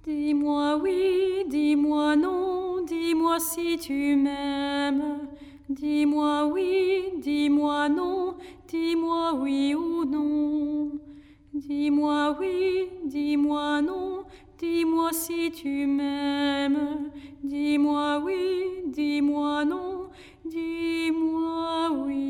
Dis-moi oui, dis-moi non, dis-moi si tu m'aimes. Dis-moi oui, dis-moi non, dis-moi oui ou non. Dis-moi oui, dis-moi non, dis-moi si tu m'aimes. Dis-moi oui, dis-moi non, dis-moi oui.